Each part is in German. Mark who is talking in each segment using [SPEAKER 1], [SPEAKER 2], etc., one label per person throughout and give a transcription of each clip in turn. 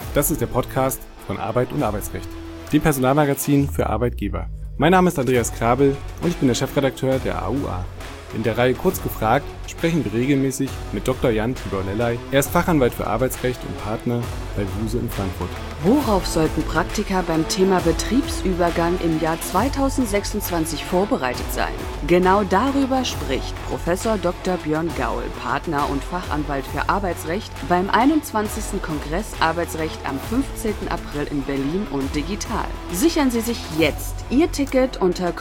[SPEAKER 1] Das ist der Podcast von Arbeit und Arbeitsrecht, dem Personalmagazin für Arbeitgeber. Mein Name ist Andreas Krabel und ich bin der Chefredakteur der AUA. In der Reihe Kurz gefragt sprechen wir regelmäßig mit Dr. Jan Tibor Lellay. Er ist Fachanwalt für Arbeitsrecht und Partner bei Buse in Frankfurt.
[SPEAKER 2] Worauf sollten Praktiker beim Thema Betriebsübergang im Jahr 2026 vorbereitet sein? Genau darüber spricht Professor Dr. Björn Gaul, Partner und Fachanwalt für Arbeitsrecht beim 21. Kongress Arbeitsrecht am 15. April in Berlin und digital. Sichern Sie sich jetzt Ihr Ticket unter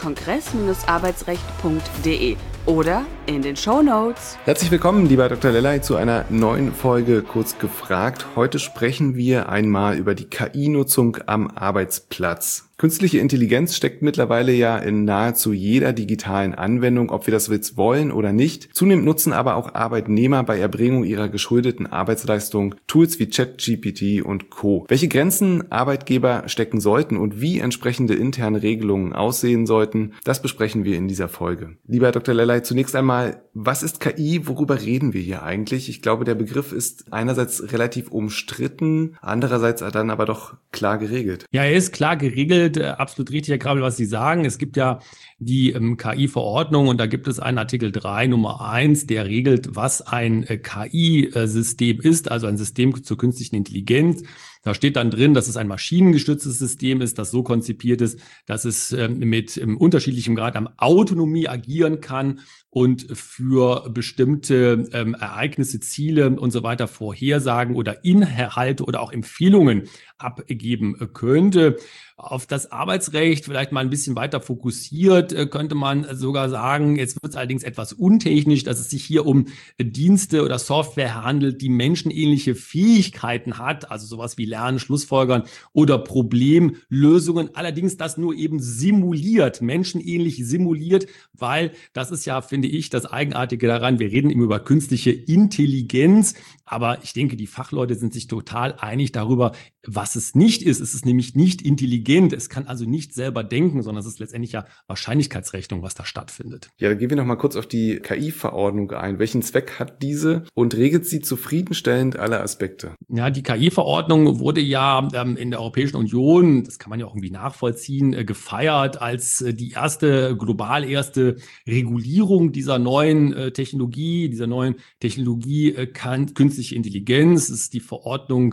[SPEAKER 2] kongress-arbeitsrecht.de oder in den Shownotes.
[SPEAKER 1] Herzlich willkommen, lieber Dr. Lellay, zu einer neuen Folge Kurz gefragt. Heute sprechen wir einmal über die KI-Nutzung am Arbeitsplatz. Künstliche Intelligenz steckt mittlerweile ja in nahezu jeder digitalen Anwendung, ob wir das jetzt wollen oder nicht. Zunehmend nutzen aber auch Arbeitnehmer bei Erbringung ihrer geschuldeten Arbeitsleistung Tools wie ChatGPT und Co. Welche Grenzen Arbeitgeber stecken sollten und wie entsprechende interne Regelungen aussehen sollten, das besprechen wir in dieser Folge. Lieber Herr Dr. Lellay, zunächst einmal, was ist KI? Worüber reden wir hier eigentlich? Ich glaube, der Begriff ist einerseits relativ umstritten, andererseits dann aber doch klar geregelt.
[SPEAKER 3] Ja, er ist klar geregelt. Absolut richtig, Herr Krabel, was Sie sagen. Es gibt ja die KI-Verordnung und da gibt es einen Artikel 3 Nummer 1, der regelt, was ein KI-System ist, also ein System zur künstlichen Intelligenz. Da steht dann drin, dass es ein maschinengestütztes System ist, das so konzipiert ist, dass es mit unterschiedlichem Grad an Autonomie agieren kann und für bestimmte Ereignisse, Ziele und so weiter Vorhersagen oder Inhalte oder auch Empfehlungen abgeben könnte. Auf das Arbeitsrecht vielleicht mal ein bisschen weiter fokussiert, könnte man sogar sagen, jetzt wird es allerdings etwas untechnisch, dass es sich hier um Dienste oder Software handelt, die menschenähnliche Fähigkeiten hat, also sowas wie Lernen, Schlussfolgern oder Problemlösungen, allerdings das nur eben simuliert, menschenähnlich simuliert, weil das ist ja, finde ich, das Eigenartige daran, wir reden eben über künstliche Intelligenz, aber ich denke, die Fachleute sind sich total einig darüber, was es nicht ist. Es ist nämlich nicht intelligent. Es kann also nicht selber denken, sondern es ist letztendlich ja Wahrscheinlichkeitsrechnung, was da stattfindet.
[SPEAKER 1] Ja, dann gehen wir noch mal kurz auf die KI-Verordnung ein. Welchen Zweck hat diese und regelt sie zufriedenstellend alle Aspekte?
[SPEAKER 3] Ja, die KI-Verordnung wurde ja in der Europäischen Union, das kann man ja auch irgendwie nachvollziehen, gefeiert als die global erste Regulierung dieser neuen Technologie, künstliche Intelligenz. Das ist die Verordnung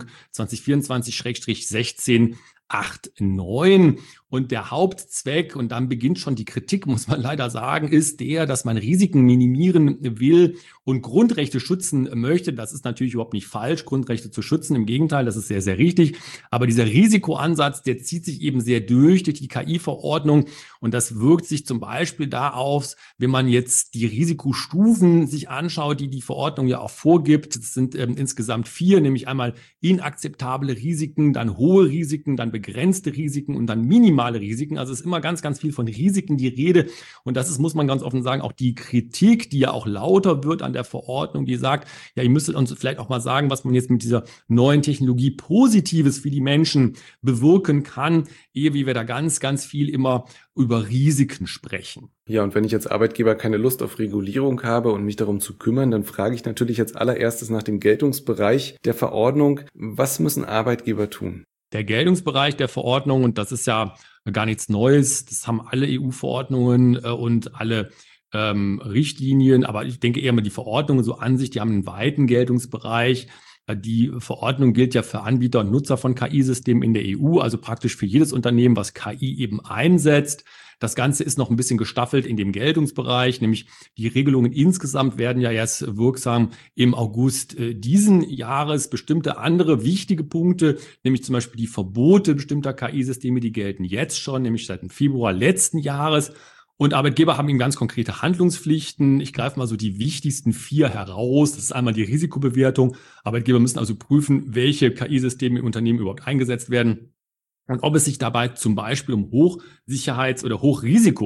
[SPEAKER 3] 2024/1689. Und der Hauptzweck, und dann beginnt schon die Kritik, muss man leider sagen, ist der, dass man Risiken minimieren will und Grundrechte schützen möchte. Das ist natürlich überhaupt nicht falsch, Grundrechte zu schützen. Im Gegenteil, das ist sehr, sehr richtig. Aber dieser Risikoansatz, der zieht sich eben sehr durch die KI-Verordnung. Und das wirkt sich zum Beispiel da aus, wenn man jetzt die Risikostufen sich anschaut, die die Verordnung ja auch vorgibt. Es sind insgesamt 4, nämlich einmal inakzeptable Risiken, dann hohe Risiken, dann begrenzte Risiken und dann minimale Risiken. Also es ist immer ganz, ganz viel von Risiken die Rede. Und das ist, muss man ganz offen sagen, auch die Kritik, die ja auch lauter wird an der Verordnung, die sagt, ja, ihr müsstet uns vielleicht auch mal sagen, was man jetzt mit dieser neuen Technologie Positives für die Menschen bewirken kann, ehe wie wir da ganz, ganz viel immer über Risiken sprechen.
[SPEAKER 1] Ja, und wenn ich als Arbeitgeber keine Lust auf Regulierung habe und mich darum zu kümmern, dann frage ich natürlich als allererstes nach dem Geltungsbereich der Verordnung. Was müssen Arbeitgeber tun?
[SPEAKER 3] Der Geltungsbereich der Verordnung, und das ist ja gar nichts Neues, das haben alle EU-Verordnungen und alle Richtlinien, aber ich denke eher mal die Verordnungen so an sich, die haben einen weiten Geltungsbereich. Die Verordnung gilt ja für Anbieter und Nutzer von KI-Systemen in der EU, also praktisch für jedes Unternehmen, was KI eben einsetzt. Das Ganze ist noch ein bisschen gestaffelt in dem Geltungsbereich, nämlich die Regelungen insgesamt werden ja erst wirksam im August diesen Jahres. Bestimmte andere wichtige Punkte, nämlich zum Beispiel die Verbote bestimmter KI-Systeme, die gelten jetzt schon, nämlich seit dem Februar letzten Jahres. Und Arbeitgeber haben eben ganz konkrete Handlungspflichten. Ich greife mal so die wichtigsten 4 heraus. Das ist einmal die Risikobewertung. Arbeitgeber müssen also prüfen, welche KI-Systeme im Unternehmen überhaupt eingesetzt werden und ob es sich dabei zum Beispiel um Hochsicherheits- oder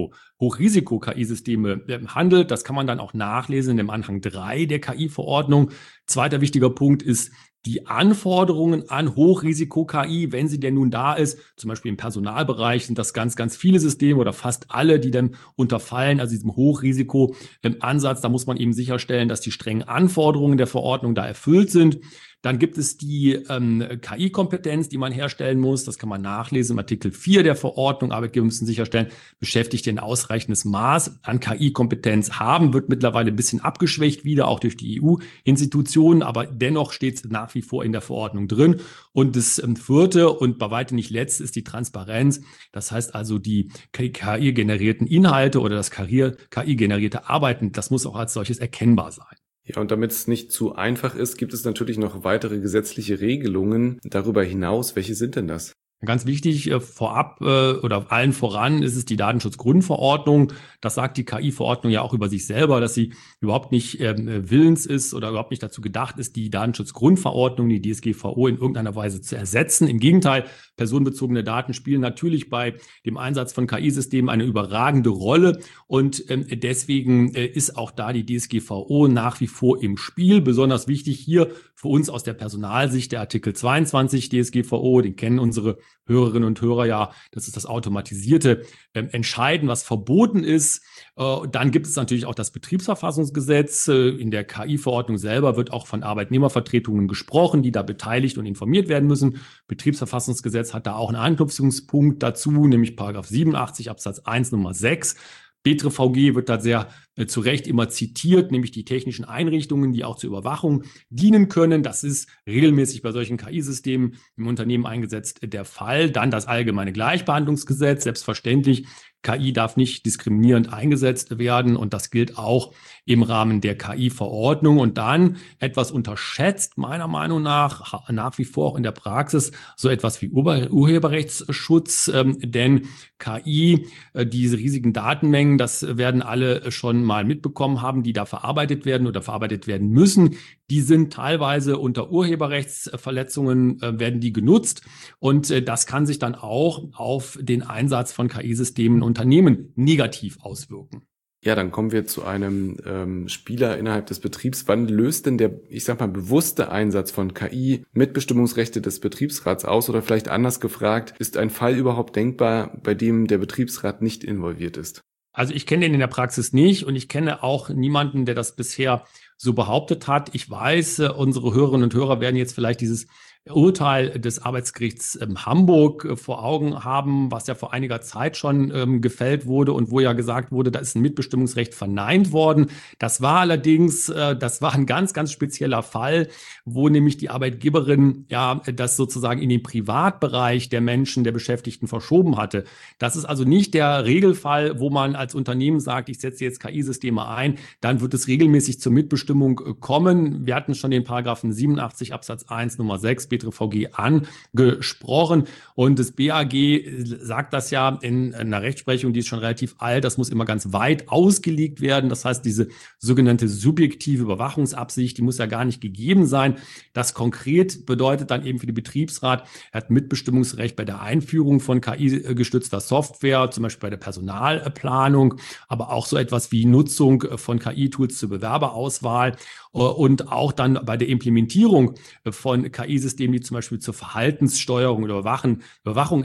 [SPEAKER 3] Hochrisiko-KI-Systeme handelt. Das kann man dann auch nachlesen in dem Anhang 3 der KI-Verordnung. Zweiter wichtiger Punkt ist die Anforderungen an Hochrisiko-KI, wenn sie denn nun da ist. Zum Beispiel im Personalbereich sind das ganz, ganz viele Systeme oder fast alle, die dann unterfallen, also diesem Hochrisiko-Ansatz. Da muss man eben sicherstellen, dass die strengen Anforderungen der Verordnung da erfüllt sind. Dann gibt es die KI-Kompetenz, die man herstellen muss. Das kann man nachlesen im Artikel 4 der Verordnung. Arbeitgeber müssen sicherstellen, Beschäftigte ein ausreichendes Maß an KI-Kompetenz haben. Wird mittlerweile ein bisschen abgeschwächt wieder, auch durch die EU-Institutionen. Aber dennoch steht es nach wie vor in der Verordnung drin. Und das vierte und bei weitem nicht letzte ist die Transparenz. Das heißt also, die KI-generierten Inhalte oder das KI-generierte Arbeiten, das muss auch als solches erkennbar sein.
[SPEAKER 1] Ja, und damit es nicht zu einfach ist, gibt es natürlich noch weitere gesetzliche Regelungen darüber hinaus. Welche sind denn das?
[SPEAKER 3] Ganz wichtig vorab oder allen voran ist es die Datenschutzgrundverordnung. Das sagt die KI-Verordnung ja auch über sich selber, dass sie überhaupt nicht willens ist oder überhaupt nicht dazu gedacht ist, die Datenschutzgrundverordnung, die DSGVO in irgendeiner Weise zu ersetzen. Im Gegenteil, personenbezogene Daten spielen natürlich bei dem Einsatz von KI-Systemen eine überragende Rolle und deswegen ist auch da die DSGVO nach wie vor im Spiel. Besonders wichtig hier für uns aus der Personalsicht der Artikel 22 DSGVO, den kennen unsere Hörerinnen und Hörer ja, das ist das automatisierte Entscheiden, was verboten ist. Dann gibt es natürlich auch das Betriebsverfassungsgesetz. In der KI-Verordnung selber wird auch von Arbeitnehmervertretungen gesprochen, die da beteiligt und informiert werden müssen. Betriebsverfassungsgesetz hat da auch einen Anknüpfungspunkt dazu, nämlich Paragraph 87 Absatz 1 Nummer 6. BTRVG wird da sehr zu Recht immer zitiert, nämlich die technischen Einrichtungen, die auch zur Überwachung dienen können. Das ist regelmäßig bei solchen KI-Systemen im Unternehmen eingesetzt der Fall. Dann das allgemeine Gleichbehandlungsgesetz. Selbstverständlich, KI darf nicht diskriminierend eingesetzt werden und das gilt auch im Rahmen der KI-Verordnung. Und dann etwas unterschätzt, meiner Meinung nach wie vor auch in der Praxis, so etwas wie Urheberrechtsschutz. Denn KI, diese riesigen Datenmengen, das werden alle schon mal mitbekommen haben, die da verarbeitet werden oder verarbeitet werden müssen. Die sind teilweise unter Urheberrechtsverletzungen, werden die genutzt. Und das kann sich dann auch auf den Einsatz von KI-Systemen in Unternehmen negativ auswirken.
[SPEAKER 1] Ja, dann kommen wir zu einem Spieler innerhalb des Betriebs. Wann löst denn der, bewusste Einsatz von KI Mitbestimmungsrechte des Betriebsrats aus? Oder vielleicht anders gefragt, ist ein Fall überhaupt denkbar, bei dem der Betriebsrat nicht involviert ist?
[SPEAKER 3] Also ich kenne den in der Praxis nicht und ich kenne auch niemanden, der das bisher so behauptet hat. Ich weiß, unsere Hörerinnen und Hörer werden jetzt vielleicht dieses Urteil des Arbeitsgerichts Hamburg vor Augen haben, was ja vor einiger Zeit schon gefällt wurde und wo ja gesagt wurde, da ist ein Mitbestimmungsrecht verneint worden. Das war allerdings, das war ein ganz, ganz spezieller Fall, wo nämlich die Arbeitgeberin ja das sozusagen in den Privatbereich der Menschen, der Beschäftigten verschoben hatte. Das ist also nicht der Regelfall, wo man als Unternehmen sagt, ich setze jetzt KI-Systeme ein, dann wird es regelmäßig zur Mitbestimmung kommen. Wir hatten schon den Paragraphen 87 Absatz 1 Nummer 6 BTRVG angesprochen und das BAG sagt das ja in einer Rechtsprechung, die ist schon relativ alt, das muss immer ganz weit ausgelegt werden. Das heißt, diese sogenannte subjektive Überwachungsabsicht, die muss ja gar nicht gegeben sein. Das konkret bedeutet dann eben für den Betriebsrat, er hat Mitbestimmungsrecht bei der Einführung von KI-gestützter Software, zum Beispiel bei der Personalplanung, aber auch so etwas wie Nutzung von KI-Tools zur Bewerberauswahl und auch dann bei der Implementierung von KI-Systemen, die zum Beispiel zur Verhaltenssteuerung oder Überwachung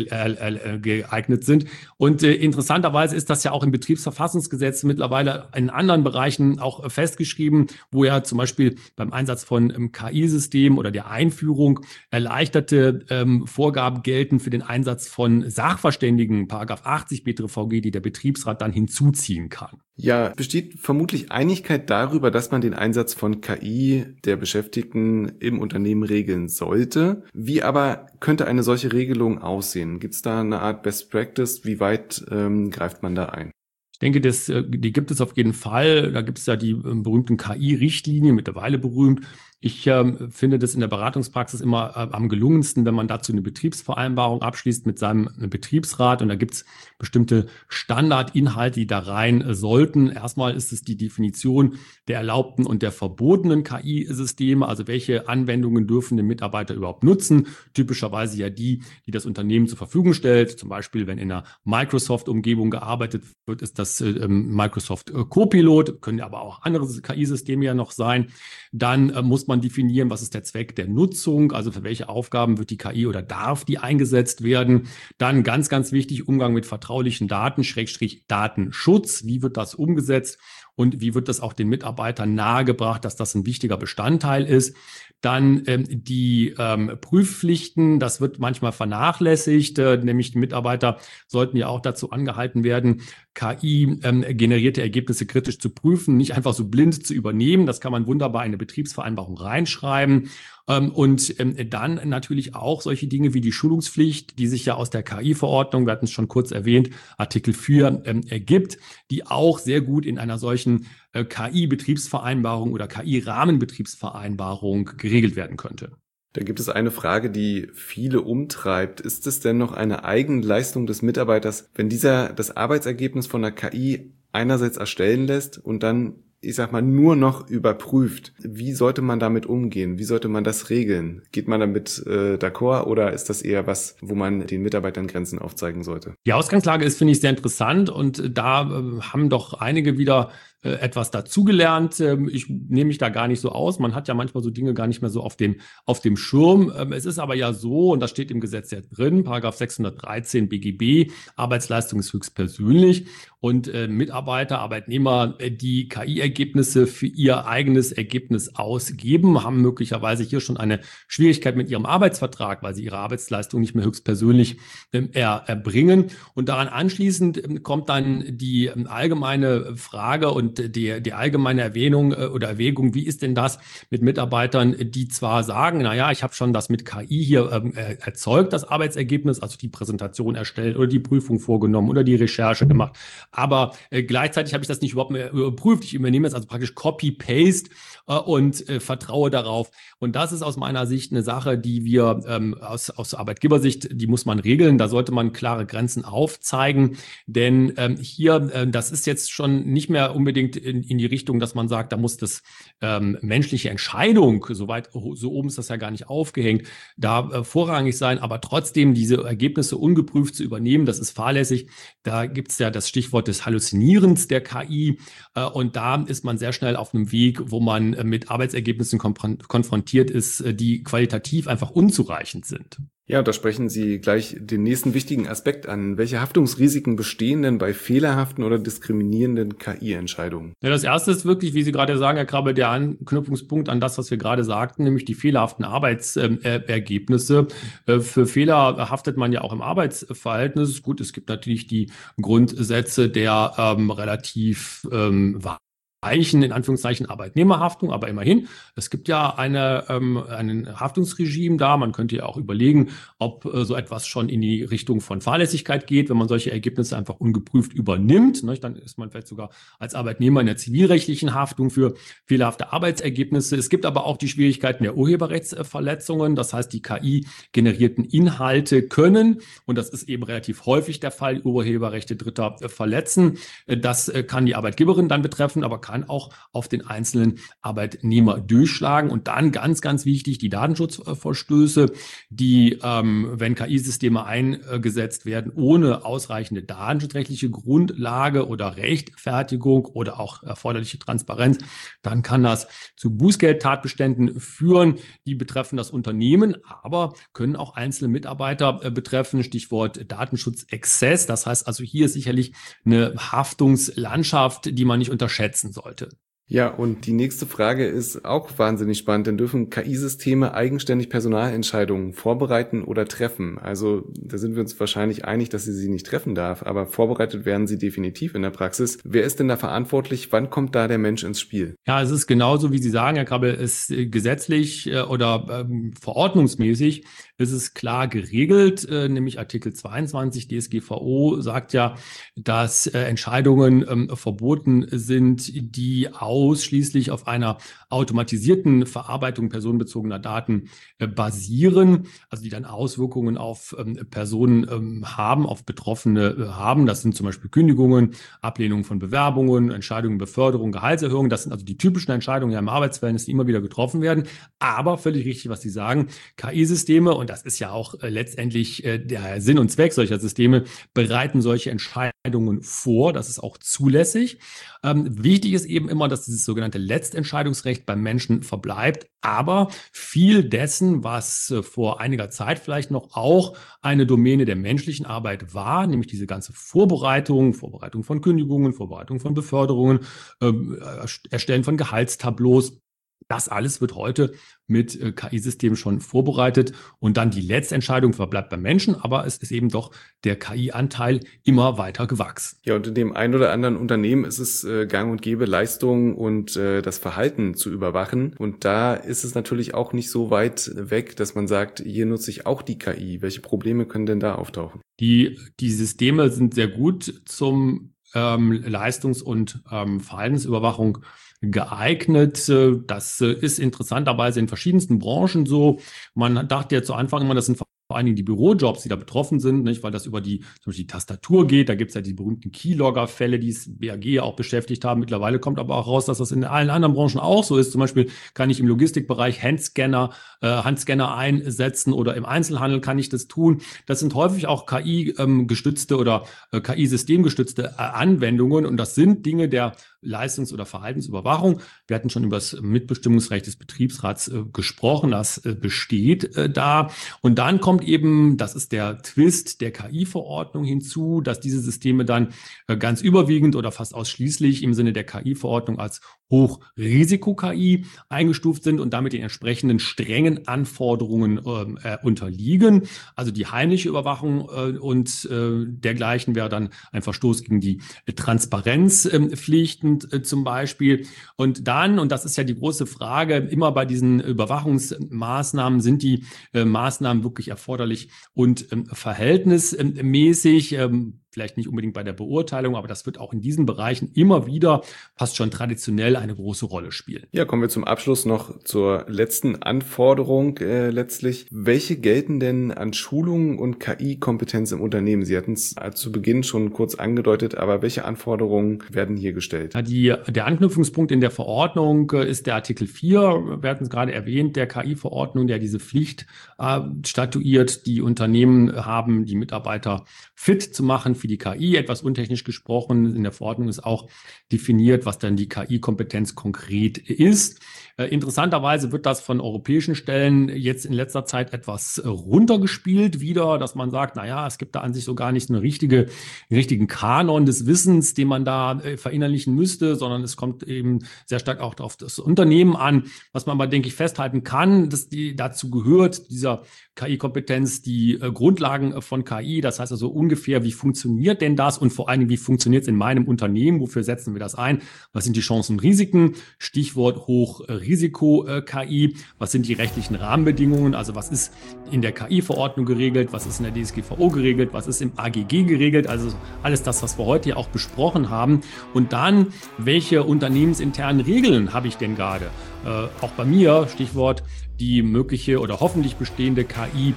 [SPEAKER 3] geeignet sind. Und interessanterweise ist das ja auch im Betriebsverfassungsgesetz mittlerweile in anderen Bereichen auch festgeschrieben, wo ja zum Beispiel beim Einsatz von KI-Systemen oder der Einführung erleichterte Vorgaben gelten für den Einsatz von Sachverständigen, Paragraph 80 BTRVG, die der Betriebsrat dann hinzuziehen kann.
[SPEAKER 1] Ja, besteht vermutlich Einigkeit darüber, dass man den Einsatz von KI der Beschäftigten im Unternehmen regeln sollte. Wie aber könnte eine solche Regelung aussehen? Gibt es da eine Art Best Practice? Wie weit greift man da ein?
[SPEAKER 3] Ich denke, die gibt es auf jeden Fall. Da gibt es ja die berühmten KI-Richtlinien, mittlerweile berühmt. Ich finde das in der Beratungspraxis immer am gelungensten, wenn man dazu eine Betriebsvereinbarung abschließt mit seinem Betriebsrat. Und da gibt es bestimmte Standardinhalte, die da rein sollten. Erstmal ist es die Definition der erlaubten und der verbotenen KI-Systeme. Also welche Anwendungen dürfen den Mitarbeiter überhaupt nutzen? Typischerweise ja die das Unternehmen zur Verfügung stellt. Zum Beispiel, wenn in einer Microsoft-Umgebung gearbeitet wird, ist das Microsoft Copilot. Können aber auch andere KI-Systeme ja noch sein. Dann muss man definieren, was ist der Zweck der Nutzung, also für welche Aufgaben wird die KI oder darf die eingesetzt werden. Dann ganz, ganz wichtig, Umgang mit vertraulichen Daten, Schrägstrich Datenschutz. Wie wird das umgesetzt und wie wird das auch den Mitarbeitern nahegebracht, dass das ein wichtiger Bestandteil ist? Dann die Prüfpflichten, das wird manchmal vernachlässigt, nämlich die Mitarbeiter sollten ja auch dazu angehalten werden, KI-generierte Ergebnisse kritisch zu prüfen, nicht einfach so blind zu übernehmen. Das kann man wunderbar in eine Betriebsvereinbarung reinschreiben. Und dann natürlich auch solche Dinge wie die Schulungspflicht, die sich ja aus der KI-Verordnung, wir hatten es schon kurz erwähnt, Artikel 4 ergibt, die auch sehr gut in einer solchen KI-Betriebsvereinbarung oder KI-Rahmenbetriebsvereinbarung geregelt werden könnte.
[SPEAKER 1] Da gibt es eine Frage, die viele umtreibt. Ist es denn noch eine Eigenleistung des Mitarbeiters, wenn dieser das Arbeitsergebnis von der KI einerseits erstellen lässt und dann, ich sag mal, nur noch überprüft? Wie sollte man damit umgehen? Wie sollte man das regeln? Geht man damit d'accord oder ist das eher was, wo man den Mitarbeitern Grenzen aufzeigen sollte?
[SPEAKER 3] Die Ausgangslage ist, finde ich, sehr interessant und da haben doch einige wieder etwas dazugelernt. Ich nehme mich da gar nicht so aus. Man hat ja manchmal so Dinge gar nicht mehr so auf dem Schirm. Es ist aber ja so, und das steht im Gesetz ja drin, Paragraph 613 BGB, Arbeitsleistung ist höchstpersönlich und Mitarbeiter, Arbeitnehmer, die KI-Ergebnisse für ihr eigenes Ergebnis ausgeben, haben möglicherweise hier schon eine Schwierigkeit mit ihrem Arbeitsvertrag, weil sie ihre Arbeitsleistung nicht mehr höchstpersönlich erbringen. Und daran anschließend kommt dann die allgemeine Frage und die allgemeine Erwähnung oder Erwägung, wie ist denn das mit Mitarbeitern, die zwar sagen, naja, ich habe schon das mit KI hier erzeugt, das Arbeitsergebnis, also die Präsentation erstellt oder die Prüfung vorgenommen oder die Recherche gemacht, aber gleichzeitig habe ich das nicht überhaupt mehr überprüft. Ich übernehme es also praktisch Copy-Paste und vertraue darauf. Und das ist aus meiner Sicht eine Sache, die wir aus Arbeitgebersicht, die muss man regeln. Da sollte man klare Grenzen aufzeigen, denn hier, das ist jetzt schon nicht mehr unbedingt in die Richtung, dass man sagt, da muss das menschliche Entscheidung, so oben ist das ja gar nicht aufgehängt, da vorrangig sein, aber trotzdem diese Ergebnisse ungeprüft zu übernehmen, das ist fahrlässig. Da gibt es ja das Stichwort des Halluzinierens der KI und da ist man sehr schnell auf einem Weg, wo man mit Arbeitsergebnissen konfrontiert ist, die qualitativ einfach unzureichend sind.
[SPEAKER 1] Ja, da sprechen Sie gleich den nächsten wichtigen Aspekt an. Welche Haftungsrisiken bestehen denn bei fehlerhaften oder diskriminierenden KI-Entscheidungen?
[SPEAKER 3] Ja, das erste ist wirklich, wie Sie gerade sagen, Herr Krabbe, der Anknüpfungspunkt an das, was wir gerade sagten, nämlich die fehlerhaften Arbeitsergebnisse. Für Fehler haftet man ja auch im Arbeitsverhältnis. Gut, es gibt natürlich die Grundsätze der relativ in Anführungszeichen Arbeitnehmerhaftung, aber immerhin, es gibt ja ein Haftungsregime da. Man könnte ja auch überlegen, ob so etwas schon in die Richtung von Fahrlässigkeit geht, wenn man solche Ergebnisse einfach ungeprüft übernimmt. Ne? Dann ist man vielleicht sogar als Arbeitnehmer in der zivilrechtlichen Haftung für fehlerhafte Arbeitsergebnisse. Es gibt aber auch die Schwierigkeiten der Urheberrechtsverletzungen. Das heißt, die KI-generierten Inhalte können, und das ist eben relativ häufig der Fall, Urheberrechte Dritter verletzen. Das kann die Arbeitgeberin dann betreffen, aber kann auch auf den einzelnen Arbeitnehmer durchschlagen. Und dann ganz, ganz wichtig, die Datenschutzverstöße, die, wenn KI-Systeme eingesetzt werden, ohne ausreichende datenschutzrechtliche Grundlage oder Rechtfertigung oder auch erforderliche Transparenz, dann kann das zu Bußgeldtatbeständen führen. Die betreffen das Unternehmen, aber können auch einzelne Mitarbeiter betreffen. Stichwort Datenschutzexzess. Das heißt also, hier ist sicherlich eine Haftungslandschaft, die man nicht unterschätzen sollte.
[SPEAKER 1] Ja, und die nächste Frage ist auch wahnsinnig spannend, denn dürfen KI-Systeme eigenständig Personalentscheidungen vorbereiten oder treffen? Also da sind wir uns wahrscheinlich einig, dass sie nicht treffen darf, aber vorbereitet werden sie definitiv in der Praxis. Wer ist denn da verantwortlich? Wann kommt da der Mensch ins Spiel?
[SPEAKER 3] Ja, es ist genauso, wie Sie sagen, Herr Krabbel, ist gesetzlich oder verordnungsmäßig ist es klar geregelt, nämlich Artikel 22 DSGVO sagt ja, dass Entscheidungen verboten sind, die ausschließlich auf einer automatisierten Verarbeitung personenbezogener Daten basieren, also die dann Auswirkungen auf Personen haben, auf Betroffene haben. Das sind zum Beispiel Kündigungen, Ablehnung von Bewerbungen, Entscheidungen, Beförderung, Gehaltserhöhung. Das sind also die typischen Entscheidungen ja im Arbeitsverhältnis, die immer wieder getroffen werden. Aber völlig richtig, was Sie sagen, KI-Systeme, und das ist ja auch letztendlich der Sinn und Zweck solcher Systeme, bereiten solche Entscheidungen vor. Das ist auch zulässig. Wichtig ist eben immer, dass dieses sogenannte Letztentscheidungsrecht beim Menschen verbleibt. Aber viel dessen, was vor einiger Zeit vielleicht noch auch eine Domäne der menschlichen Arbeit war, nämlich diese ganze Vorbereitung von Kündigungen, Vorbereitung von Beförderungen, Erstellen von Gehaltstableaus, das alles wird heute mit KI-Systemen schon vorbereitet und dann die Letztentscheidung verbleibt beim Menschen, aber es ist eben doch der KI-Anteil immer weiter gewachsen.
[SPEAKER 1] Ja, und in dem ein oder anderen Unternehmen ist es gang und gäbe, Leistungen und das Verhalten zu überwachen. Und da ist es natürlich auch nicht so weit weg, dass man sagt, hier nutze ich auch die KI. Welche Probleme können denn da auftauchen?
[SPEAKER 3] Die Systeme sind sehr gut zum Leistungs- und Verhaltensüberwachung geeignet. Das ist interessanterweise in verschiedensten Branchen so. Man dachte ja zu Anfang immer, das sind vor allen Dingen die Bürojobs, die da betroffen sind, nicht, weil das über zum Beispiel die Tastatur geht. Da gibt es ja die berühmten Keylogger-Fälle, die es BAG auch beschäftigt haben. Mittlerweile kommt aber auch raus, dass das in allen anderen Branchen auch so ist. Zum Beispiel kann ich im Logistikbereich Handscanner einsetzen oder im Einzelhandel kann ich das tun. Das sind häufig auch KI-gestützte oder KI-systemgestützte Anwendungen und das sind Dinge der Leistungs- oder Verhaltensüberwachung. Wir hatten schon über das Mitbestimmungsrecht des Betriebsrats gesprochen. Das besteht da. Und dann kommt eben, das ist der Twist der KI-Verordnung hinzu, dass diese Systeme dann ganz überwiegend oder fast ausschließlich im Sinne der KI-Verordnung als Hochrisiko-KI eingestuft sind und damit den entsprechenden strengen Anforderungen unterliegen. Also die heimliche Überwachung und dergleichen wäre dann ein Verstoß gegen die Transparenzpflichten zum Beispiel. Und dann, und das ist ja die große Frage, immer bei diesen Überwachungsmaßnahmen sind die Maßnahmen wirklich erforderlich und verhältnismäßig. Vielleicht nicht unbedingt bei der Beurteilung, aber das wird auch in diesen Bereichen immer wieder fast schon traditionell eine große Rolle spielen.
[SPEAKER 1] Ja, kommen wir zum Abschluss noch zur letzten Anforderung letztlich. Welche gelten denn an Schulungen und KI-Kompetenz im Unternehmen? Sie hatten es zu Beginn schon kurz angedeutet, aber welche Anforderungen werden hier gestellt?
[SPEAKER 3] Der Anknüpfungspunkt in der Verordnung ist der Artikel 4. Wir hatten es gerade erwähnt, der KI-Verordnung, der diese Pflicht statuiert. Die Unternehmen haben die Mitarbeiter fit zu machen für die KI, etwas untechnisch gesprochen. In der Verordnung ist auch definiert, was dann die KI-Kompetenz konkret ist. Interessanterweise wird das von europäischen Stellen jetzt in letzter Zeit etwas runtergespielt wieder, dass man sagt, naja, es gibt da an sich so gar nicht einen richtigen Kanon des Wissens, den man da verinnerlichen müsste, sondern es kommt eben sehr stark auch auf das Unternehmen an. Was man aber, denke ich, festhalten kann, dass dazu gehört, dieser KI-Kompetenz, die Grundlagen von KI, das heißt also ungefähr, wie funktioniert denn das und vor allen Dingen, wie funktioniert es in meinem Unternehmen, wofür setzen wir das ein, was sind die Chancen und Risiken, Stichwort Hochrisiko-KI, was sind die rechtlichen Rahmenbedingungen, also was ist in der KI-Verordnung geregelt, was ist in der DSGVO geregelt, was ist im AGG geregelt, also alles das, was wir heute ja auch besprochen haben und dann, welche unternehmensinternen Regeln habe ich denn gerade, auch bei mir, Stichwort die mögliche oder hoffentlich bestehende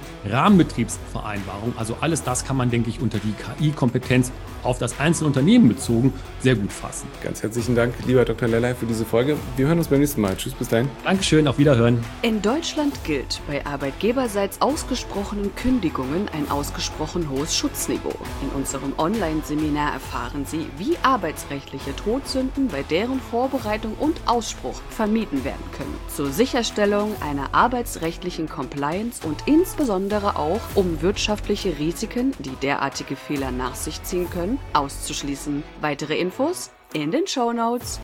[SPEAKER 3] KI-Rahmenbetriebsvereinbarung. Also alles das kann man, denke ich, unter die KI-Kompetenz auf das einzelne Unternehmen bezogen sehr gut fassen.
[SPEAKER 1] Ganz herzlichen Dank, lieber Dr. Lellay, für diese Folge. Wir hören uns beim nächsten Mal. Tschüss, bis dahin.
[SPEAKER 3] Dankeschön, auf Wiederhören.
[SPEAKER 2] In Deutschland gilt bei arbeitgeberseits ausgesprochenen Kündigungen ein ausgesprochen hohes Schutzniveau. In unserem Online-Seminar erfahren Sie, wie arbeitsrechtliche Todsünden bei deren Vorbereitung und Ausspruch vermieden werden können. Zur Sicherstellung einer arbeitsrechtlichen Compliance und insbesondere auch, um wirtschaftliche Risiken, die derartige Fehler nach sich ziehen können, auszuschließen. Weitere Infos in den Shownotes.